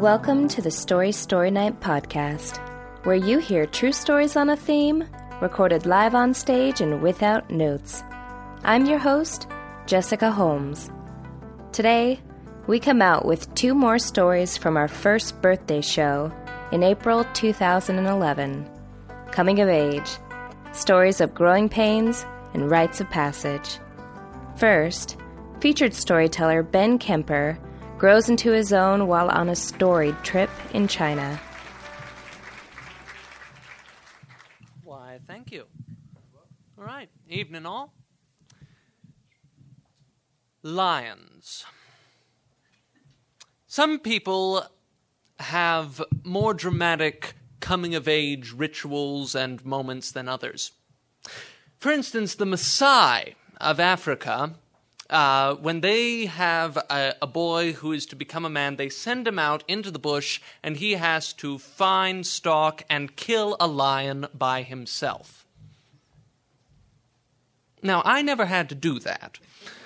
Welcome to the Story Night podcast, where you hear true stories on a theme, recorded live on stage and without notes. I'm your host, Jessica Holmes. Today, we come out with 2 more stories from our first birthday show in April 2011. Coming of age, stories of growing pains and rites of passage. First, featured storyteller Ben Kemper grows into his own while on a storied trip in China. Why, thank you. All right, evening all. Lions. Some people have more dramatic coming-of-age rituals and moments than others. For instance, the Maasai of Africa, when they have a boy who is to become a man, they send him out into the bush, and he has to find, stalk, and kill a lion by himself. Now, I never had to do that.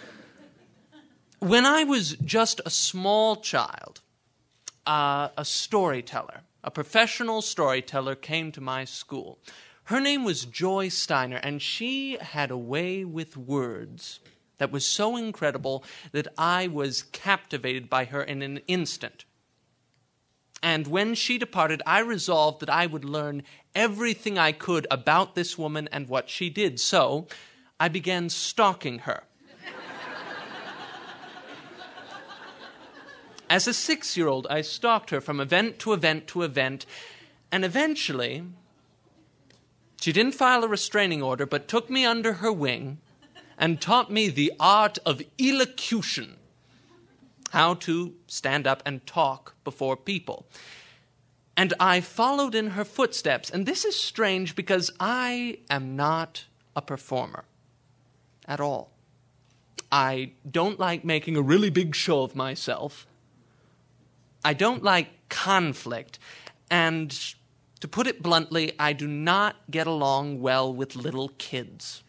When I was just a small child, a storyteller, a professional storyteller, came to my school. Her name was Joy Steiner, and she had a way with words that was so incredible that I was captivated by her in an instant. And when she departed, I resolved that I would learn everything I could about this woman and what she did. So I began stalking her. As a 6-year-old, I stalked her from event to event to event, and eventually, she didn't file a restraining order, but took me under her wing and taught me the art of elocution, how to stand up and talk before people. And I followed in her footsteps, and this is strange because I am not a performer at all. I don't like making a really big show of myself. I don't like conflict, and to put it bluntly, I do not get along well with little kids.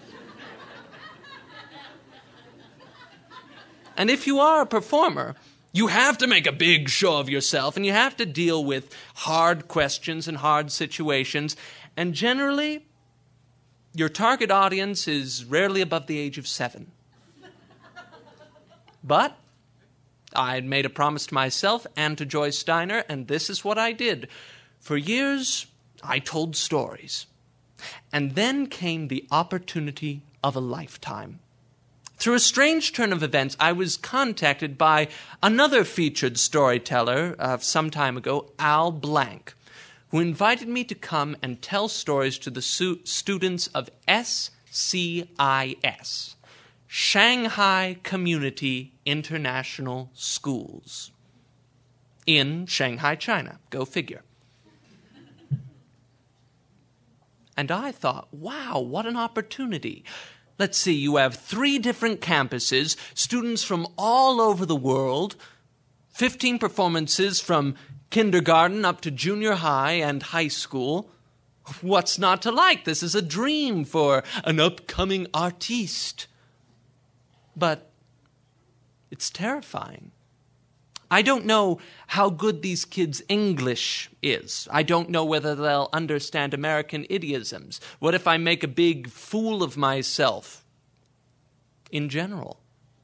And if you are a performer, you have to make a big show of yourself, and you have to deal with hard questions and hard situations, and generally, your target audience is rarely above the age of 7. But I had made a promise to myself and to Joy Steiner, and this is what I did. For years, I told stories. And then came the opportunity of a lifetime. Through a strange turn of events, I was contacted by another featured storyteller some time ago, Al Blank, who invited me to come and tell stories to the students of SCIS, Shanghai Community International Schools, in Shanghai, China. Go figure. And I thought, wow, what an opportunity. Let's see, you have 3 different campuses, students from all over the world, 15 performances from kindergarten up to junior high and high school. What's not to like? This is a dream for an upcoming artiste. But it's terrifying. I don't know how good these kids' English is. I don't know whether they'll understand American idioms. What if I make a big fool of myself in general?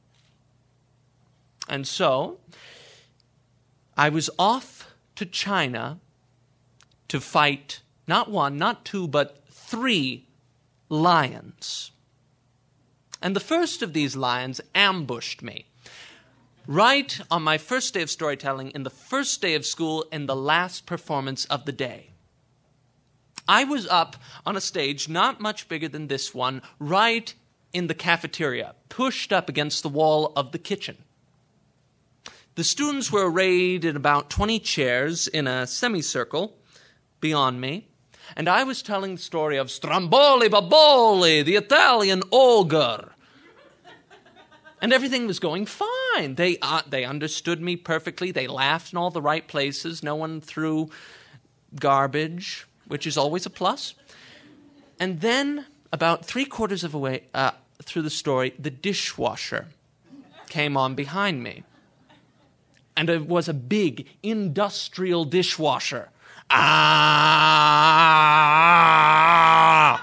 And so, I was off to China to fight not 1, not 2, but 3 lions. And the first of these lions ambushed me. Right on my first day of storytelling, in the first day of school, in the last performance of the day. I was up on a stage not much bigger than this one, right in the cafeteria, pushed up against the wall of the kitchen. The students were arrayed in about 20 chairs in a semicircle beyond me, and I was telling the story of Stromboli Baboli, the Italian ogre. And everything was going fine. They understood me perfectly. They laughed in all the right places. No one threw garbage, which is always a plus. And then, about 3/4 of the way through the story, the dishwasher came on behind me. And it was a big industrial dishwasher. Ah!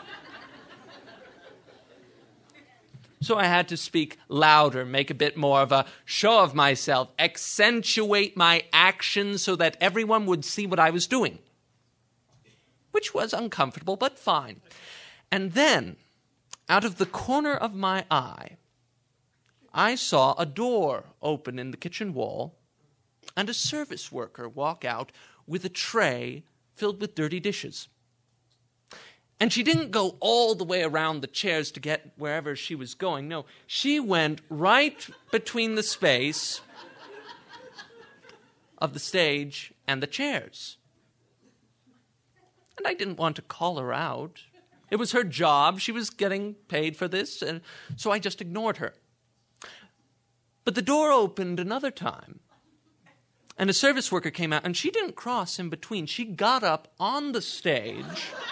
So I had to speak louder, make a bit more of a show of myself, accentuate my actions so that everyone would see what I was doing, which was uncomfortable, but fine. And then, out of the corner of my eye, I saw a door open in the kitchen wall and a service worker walk out with a tray filled with dirty dishes. And she didn't go all the way around the chairs to get wherever she was going. No, she went right between the space of the stage and the chairs. And I didn't want to call her out. It was her job. She was getting paid for this, and so I just ignored her. But the door opened another time, and a service worker came out, and she didn't cross in between. She got up on the stage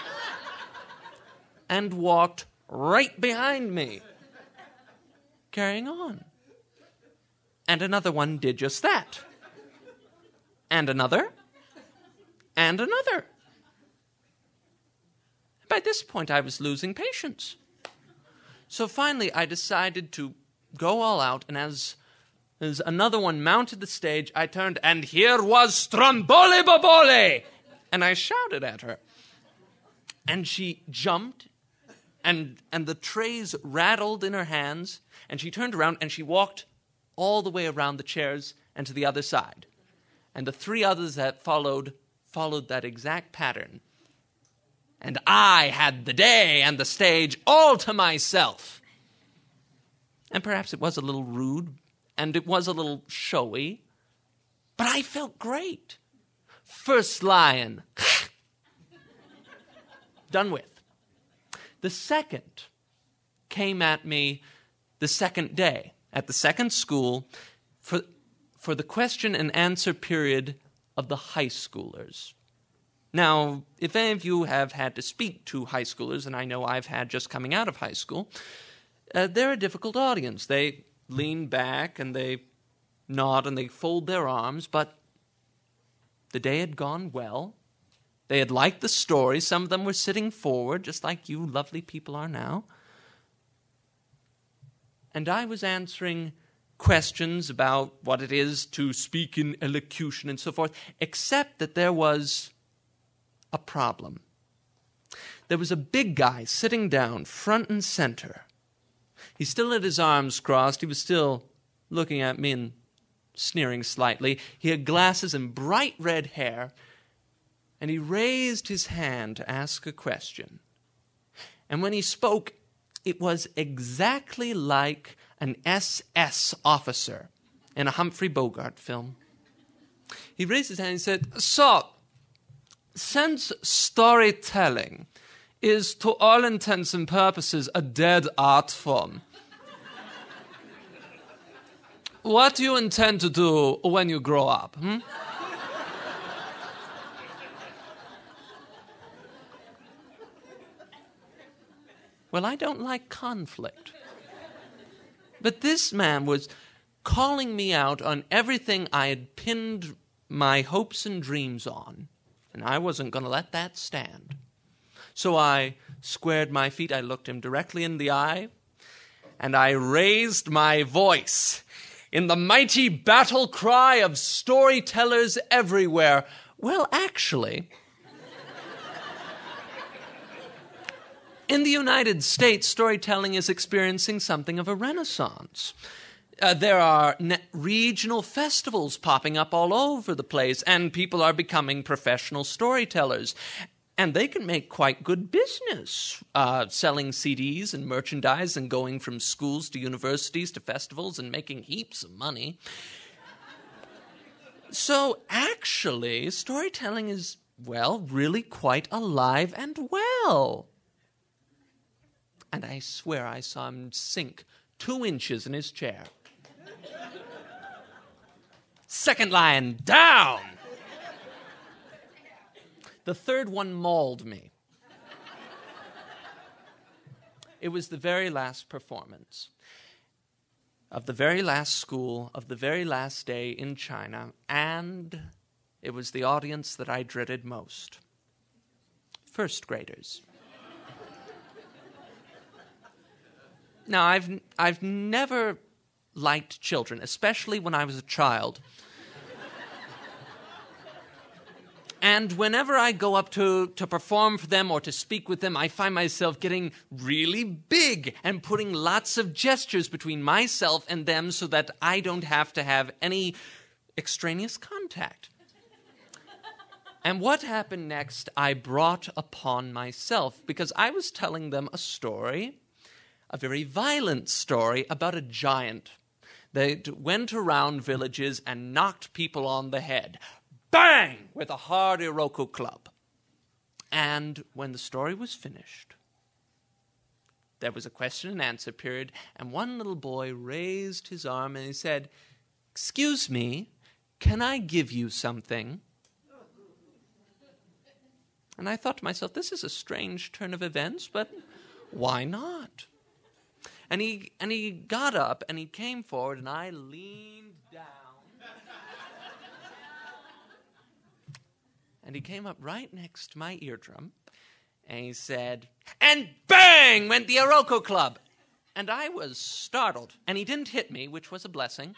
and walked right behind me, carrying on. And another one did just that. And another. And another. By this point, I was losing patience. So finally, I decided to go all out, and as another one mounted the stage, I turned, and here was Stromboli Boboli! And I shouted at her. And she jumped, and the trays rattled in her hands, and she turned around, and she walked all the way around the chairs and to the other side. And the three others that followed that exact pattern. And I had the day and the stage all to myself. And perhaps it was a little rude, and it was a little showy, but I felt great. First lion. Done with. The second came at me the second day at the second school for the question and answer period of the high schoolers. Now, if any of you have had to speak to high schoolers, and I know I've had just coming out of high school, they're a difficult audience. They lean back and they nod and they fold their arms, but the day had gone well. They had liked the story. Some of them were sitting forward, just like you lovely people are now. And I was answering questions about what it is to speak in elocution and so forth, except that there was a problem. There was a big guy sitting down front and center. He still had his arms crossed. He was still looking at me and sneering slightly. He had glasses and bright red hair, and he raised his hand to ask a question. And when he spoke, it was exactly like an SS officer in a Humphrey Bogart film. He raised his hand and said, "So, since storytelling is to all intents and purposes a dead art form, what do you intend to do when you grow up?" Well, I don't like conflict. But this man was calling me out on everything I had pinned my hopes and dreams on, and I wasn't going to let that stand. So I squared my feet, I looked him directly in the eye, and I raised my voice in the mighty battle cry of storytellers everywhere. Well, actually, in the United States, storytelling is experiencing something of a renaissance. There are regional festivals popping up all over the place, and people are becoming professional storytellers. And they can make quite good business, selling CDs and merchandise and going from schools to universities to festivals and making heaps of money. So actually, storytelling is, well, really quite alive and well. And I swear I saw him sink 2 inches in his chair. Second lion, down! The third one mauled me. It was the very last performance. of the very last school, of the very last day in China, and it was the audience that I dreaded most. First graders. Now, I've never liked children, especially when I was a child. And whenever I go up to perform for them or to speak with them, I find myself getting really big and putting lots of gestures between myself and them so that I don't have to have any extraneous contact. And what happened next, I brought upon myself because I was telling them a story, a very violent story about a giant that went around villages and knocked people on the head. Bang! With a hard Iroko club. And when the story was finished, there was a question and answer period, and one little boy raised his arm and he said, "Excuse me, can I give you something?" And I thought to myself, this is a strange turn of events, but why not? And he got up and he came forward and I leaned down. And he came up right next to my eardrum, and he said, and bang went the Iroko club. And I was startled. And he didn't hit me, which was a blessing.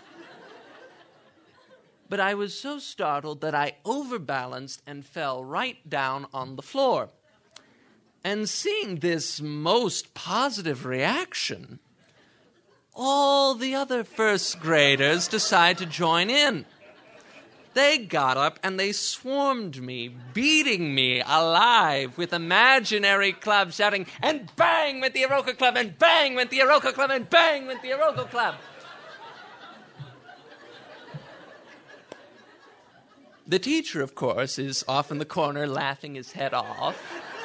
But I was so startled that I overbalanced and fell right down on the floor. And seeing this most positive reaction, all the other first graders decided to join in. They got up and they swarmed me, beating me alive with imaginary clubs, shouting, and bang went the Iroko club, and bang went the Iroko club, and bang went the Iroko club. The teacher, of course, is off in the corner laughing his head off.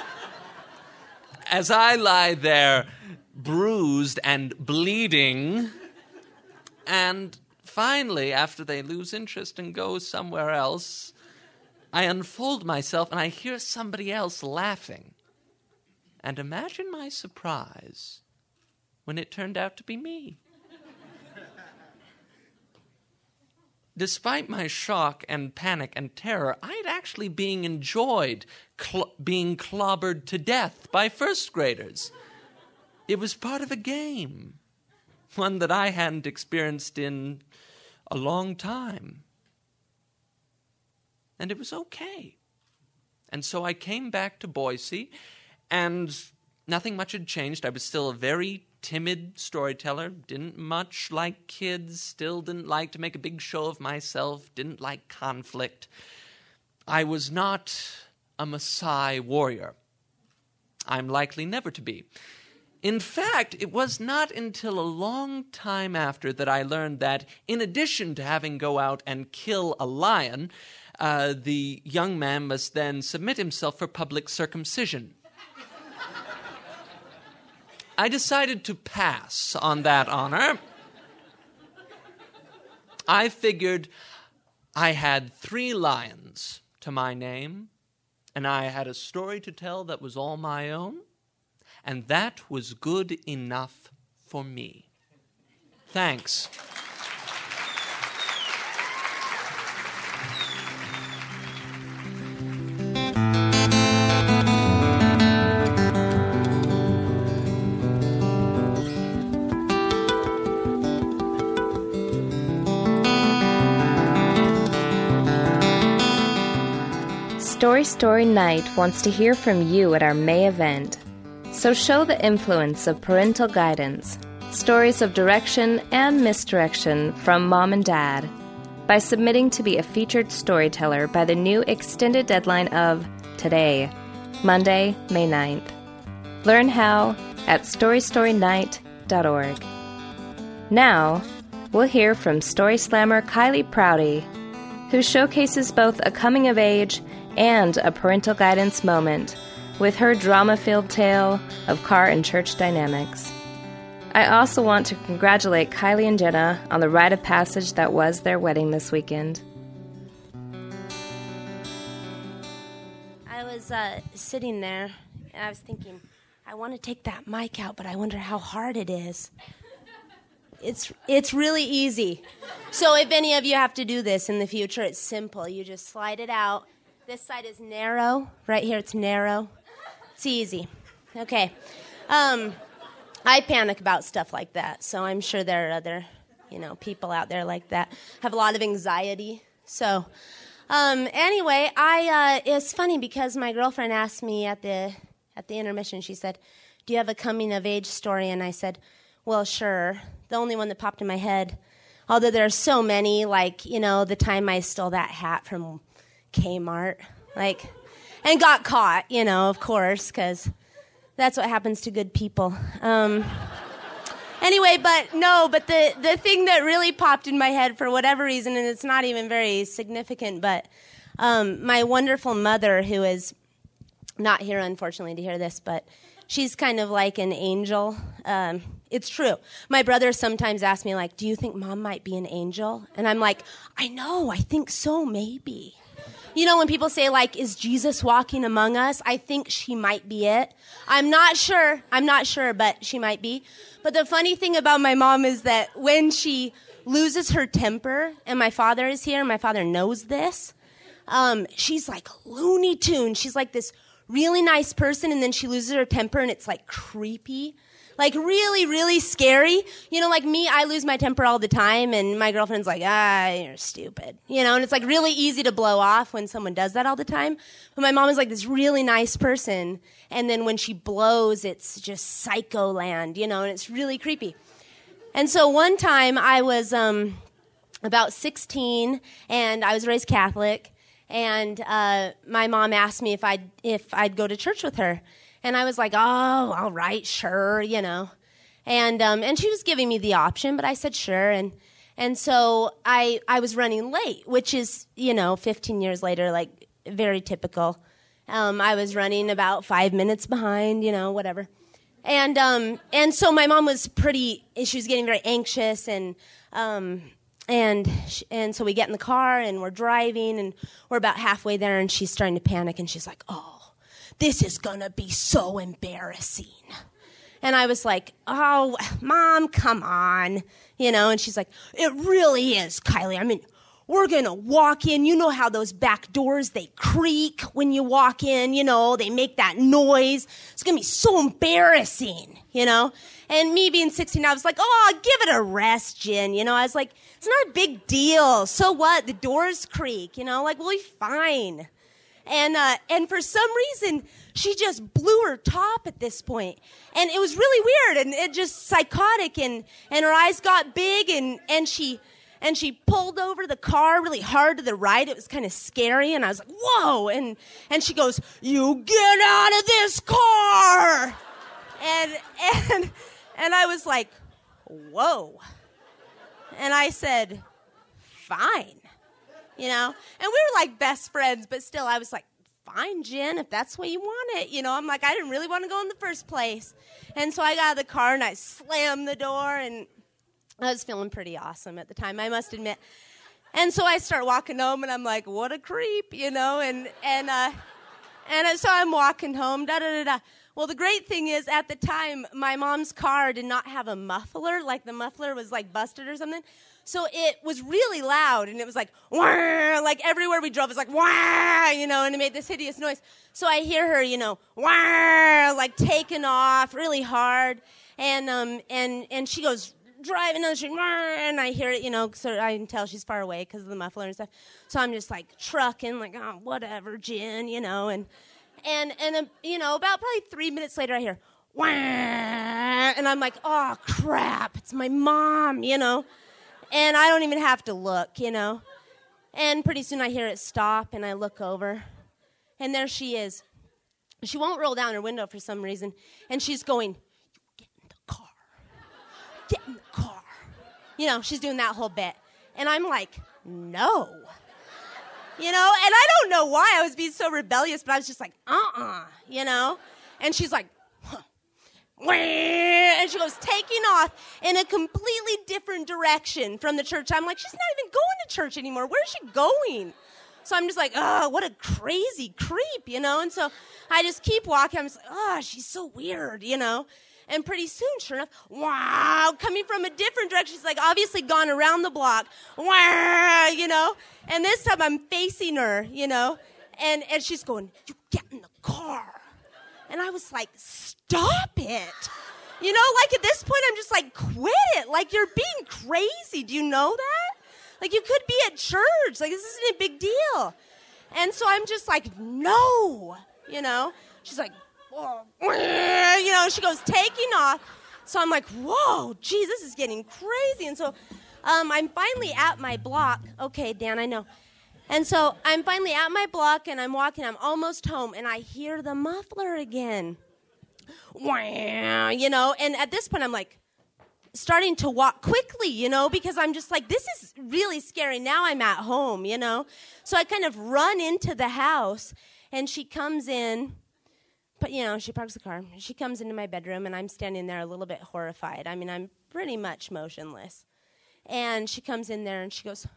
As I lie there, bruised and bleeding, and finally, after they lose interest and go somewhere else, I unfold myself and I hear somebody else laughing. And imagine my surprise when it turned out to be me. Despite my shock and panic and terror, I had actually enjoyed being clobbered to death by first graders. It was part of a game, one that I hadn't experienced in a long time. And it was okay. And so I came back to Boise, and nothing much had changed. I was still a very timid storyteller, didn't much like kids, still didn't like to make a big show of myself, didn't like conflict. I was not a Maasai warrior. I'm likely never to be. In fact, it was not until a long time after that I learned that in addition to having go out and kill a lion, the young man must then submit himself for public circumcision. I decided to pass on that honor. I figured I had 3 lions to my name, and I had a story to tell that was all my own, and that was good enough for me. Thanks. Story Night wants to hear from you at our May event. So show the influence of parental guidance, stories of direction and misdirection from mom and dad by submitting to be a featured storyteller by the new extended deadline of today, Monday, May 9th. Learn how at storynight.org. Now, we'll hear from story slammer Kylie Prouty, who showcases both a coming-of-age and a parental guidance moment with her drama-filled tale of car and church dynamics. I also want to congratulate Kylie and Jenna on the rite of passage that was their wedding this weekend. I was sitting there, and I was thinking, I want to take that mic out, but I wonder how hard it is. It's really easy. So if any of you have to do this in the future, it's simple. You just slide it out. This side is narrow. Right here, it's narrow. It's easy. Okay. I panic about stuff like that, so I'm sure there are other, people out there like that. Have a lot of anxiety. So, anyway, it's funny because my girlfriend asked me at the intermission, she said, "Do you have a coming of age story?" And I said, "Well, sure." The only one that popped in my head, although there are so many, like, the time I stole that hat from Kmart, and got caught, of course, because that's what happens to good people. Anyway, but the thing that really popped in my head for whatever reason, and it's not even very significant, but my wonderful mother, who is not here, unfortunately, to hear this, but she's kind of like an angel. It's true. My brother sometimes asks me, do you think Mom might be an angel? And I'm like, I know, I think so, maybe. When people say, is Jesus walking among us? I think she might be it. I'm not sure, but she might be. But the funny thing about my mom is that when she loses her temper, and my father is here, and my father knows this, she's like Looney Tunes. She's like this really nice person, and then she loses her temper, and it's creepy. Really, really scary. Like me, I lose my temper all the time, and my girlfriend's like, you're stupid. And it's really easy to blow off when someone does that all the time. But my mom is this really nice person, and then when she blows, it's just psycho land, and it's really creepy. And so one time I was about 16, and I was raised Catholic, and my mom asked me if I'd go to church with her. And I was like, oh, all right, sure, And she was giving me the option, but I said sure. And so I was running late, which is, 15 years later, very typical. I was running about 5 minutes behind, whatever. And so my mom was she was getting very anxious, and so we get in the car, and we're driving, and we're about halfway there, and she's starting to panic, and she's like, oh, this is going to be so embarrassing. And I was like, oh, Mom, come on. And she's like, it really is, Kylie. I mean, we're going to walk in. You know how those back doors, they creak when you walk in, they make that noise. It's going to be so embarrassing, And me being 16, I was like, oh, give it a rest, Jen. I was like, it's not a big deal. So what? The doors creak, we'll be fine. And for some reason, she just blew her top at this point. And it was really weird, and it just psychotic, and her eyes got big, and she pulled over the car really hard to the right. It was kind of scary, and I was like, whoa. And she goes, you get out of this car. And I was like, whoa. And I said, fine. And we were best friends, but still I was like, fine, Jen, if that's what you want it. I'm like, I didn't really want to go in the first place. And so I got out of the car and I slammed the door, and I was feeling pretty awesome at the time, I must admit. And so I start walking home, and I'm like, what a creep, and so I'm walking home, da-da-da-da. Well, the great thing is, at the time, my mom's car did not have a muffler, the muffler was busted or something. So it was really loud, and it was wah, everywhere we drove, it was wah, and it made this hideous noise. So I hear her, wah, taking off really hard, and she goes driving down the street, wah, and I hear it, so I can tell she's far away because of the muffler and stuff. So I'm just trucking, oh, whatever, Jen, and about probably 3 minutes later, I hear, wah, and I'm like, oh, crap, it's my mom, And I don't even have to look, And pretty soon I hear it stop, and I look over, and there she is. She won't roll down her window for some reason, and she's going, you get in the car. Get in the car. She's doing that whole bit. And I'm like, no. And I don't know why I was being so rebellious, but I was just like, And she's like, and she goes taking off in a completely different direction from the church. I'm like, she's not even going to church anymore. Where's she going? So I'm just like, oh, what a crazy creep, And so I just keep walking. I'm just like, oh, she's so weird, And pretty soon, sure enough, wow, coming from a different direction. She's like obviously gone around the block. Wow, you know. And this time I'm facing her, you know. And she's going, you get in the car. And I was like, stop it. You know, like at this point, I'm just like, quit it. Like, you're being crazy. Do you know that? Like, you could be at church. Like, this isn't a big deal. And so I'm just like, no, you know. She's like, whoa, you know, she goes taking off. So I'm like, whoa, geez, this is getting crazy. And so I'm finally at my block. Okay, Dan, I know. And so I'm finally at my block, and I'm walking. I'm almost home, and I hear the muffler again. Wow, you know, and at this point I'm like starting to walk quickly, you know, because I'm just like, this is really scary. Now I'm at home, you know. So I kind of run into the house, and she comes in, but, you know, she parks the car. She comes into my bedroom, and I'm standing there a little bit horrified. I mean, I'm pretty much motionless. And she comes in there, and she goes,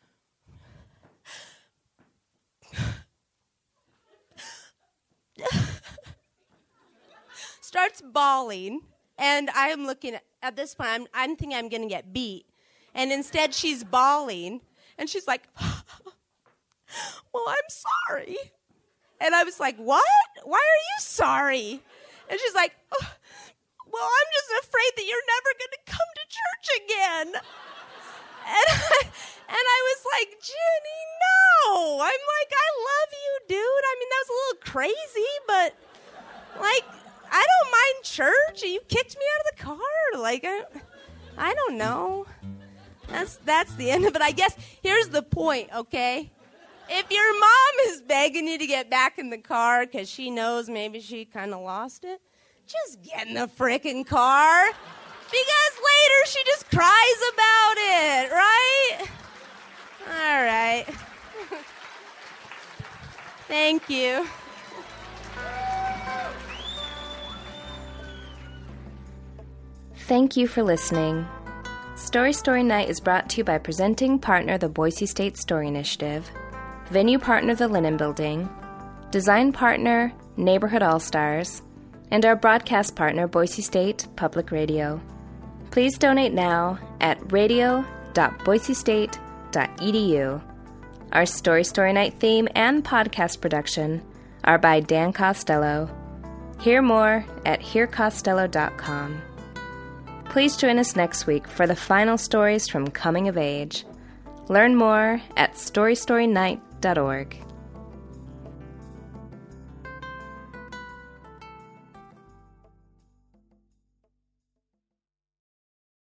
starts bawling, and I am looking at this point, I'm thinking I'm going to get beat. And instead, she's bawling, and she's like, well, I'm sorry. And I was like, what? Why are you sorry? And she's like, oh, well, I'm just afraid that you're never going to come to church again. And I was like, Jenny, no. I'm like, I love you, dude. I mean, that was a little crazy, but, like, I don't mind church. You kicked me out of the car. Like, I don't know. That's the end of it. I guess here's the point, okay? If your mom is begging you to get back in the car because she knows maybe she kind of lost it, just get in the frickin' car. Because later she just cries about it, right? All right. Thank you. Thank you for listening. Story Night is brought to you by presenting partner the Boise State Story Initiative, venue partner the Linen Building, design partner Neighborhood All-Stars, and our broadcast partner Boise State Public Radio. Please donate now at radio.boisestate.edu. Our Story Night theme and podcast production are by Dan Costello. Hear more at hearcostello.com. Please join us next week for the final stories from Coming of Age. Learn more at storystorynight.org.